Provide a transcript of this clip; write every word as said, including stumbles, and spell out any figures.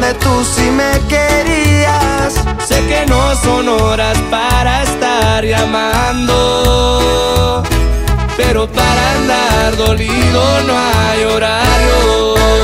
que tú sí me querías. Sé que no son horas para estar llamando, pero para andar dolido no hay horario.